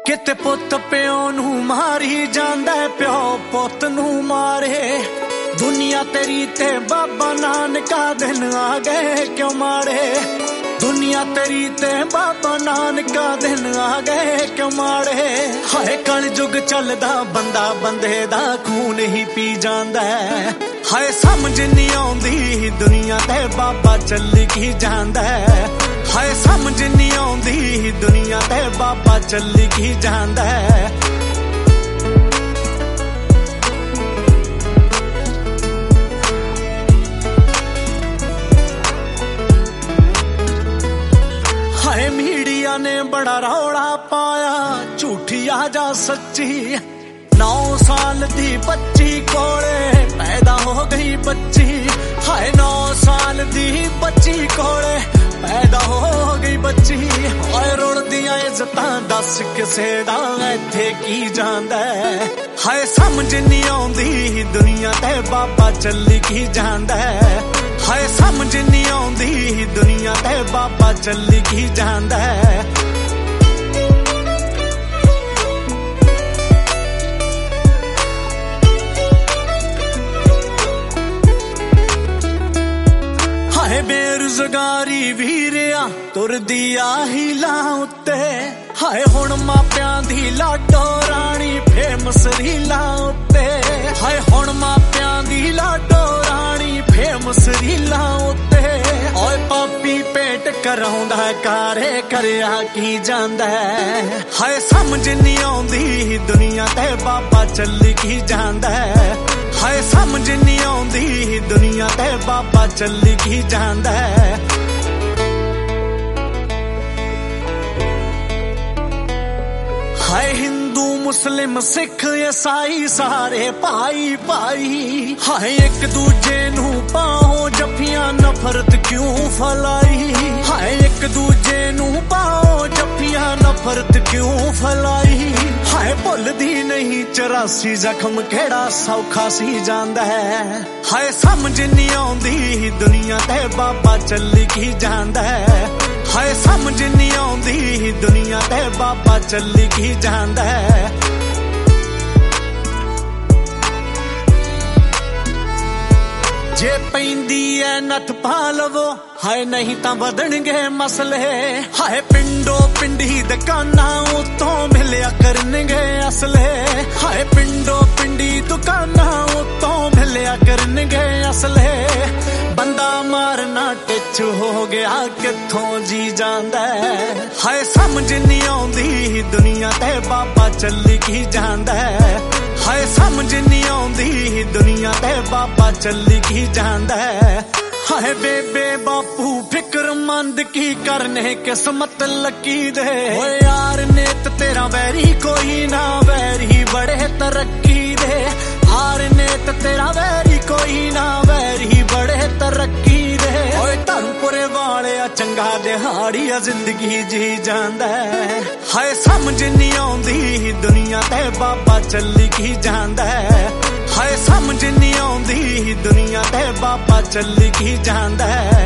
किते पुत प्यो नू मारी जांदा प्यो पुत नू मारे। दुनिया तेरी ते बाबा नानका दिन आ गए क्यों मारे। दुनिया तेरी ते बाबा नानका दिन आ गए क्यों मारे। हाय कलयुग चलदा बंदा बंदे दा खून ही पी जांदा है। हाय समझ नहीं आउंदी दुनिया ते बाबा चली की जांदा है। हाय समझ नहीं आउंदी दुनिया ते बाबा चली की जांदा है। हाय मीडिया ने बड़ा रौला पाया झूठी आजा सच्ची। 9 साल दी बच्ची कोले पैदा हो गई बच्ची। हाय 9 साल दी बच्ची कोले पैदा हो गई बच्ची। हाय रुड़दियां इज्जतां दस किसे दा इत्थे की जांदा है। हाय समझ नहीं आउंदी दुनिया ते बाबा चली की जांदा है। हाय समझ नहीं आउंदी दुनिया ते बाबा चली की जांदा है। हाय बेरोजगारी वीरिया तुरदी आही लां उत्ते। हाय हुण मापियां दी लाडो राणी फेमस रीलां उत्ते। हाय हुण मापियां दी लाडो राणी फेमस रीलां उत्ते। ओए पापी पेट कराउंदा कारे करया की जांदा है। हाय समझ नहीं आउंदी दुनिया ते बाबा चली की जांदा है। हाय समझ नहीं आउंदी दुनिया ते बाबा चली की जांदा है। हाय हिंदू मुस्लिम सिख ईसाई सारे भाई भाई। हाय एक दूजे नू पाओ जफियां नफरत क्यों फैलाई। हाय एक दूजे नू पाओ जफियां नफरत क्यों फैलाई। हाय भुलदी नहीं 84 जख्म केड़ा सौखा सी जांदा है। हाय समझ नहीं आउंदी दुनिया ते बाबा चली की जांदा है। हाय समझ नहीं आउंदी दुनिया ते बाबा चली की जांदा है। जे पैंदी है नथ पा लवो हाय नहीं तां वधणगे मसले। हाय पिंडो पिंडी दुकानां उतों मिलिया करनगे असले। हाय पिंडो पिंडी दुकानां उतों मिलिया करनगे असले। बंदा मारना टिच हो गया कित्थों जी जांदा है। हाय समझ नहीं आउंदी दुनिया ते बाबा चली की जांदा है। हाय समझ नहीं आउंदी दुनिया ते बाबा चली की जांदा है। हाय बेबे बापू फिक्रमंद की करने किस्मत लकी दे। ओ यार नेत तेरा वैरी कोई ना वैरी बड़े तरक्की दे। यार नेत तेरा वैरी कोई ना वैरी बड़े तरक्की दे। ओए धर्मपुरे वाले चंगा दिहाड़िया जिंदगी जी जांदा है। हाय समझ नहीं आउंदी दुनिया ते बाबा चली की जांदा है। हाय समझ नहीं आउंदी दुनिया ते बाबा चली की जांदा है।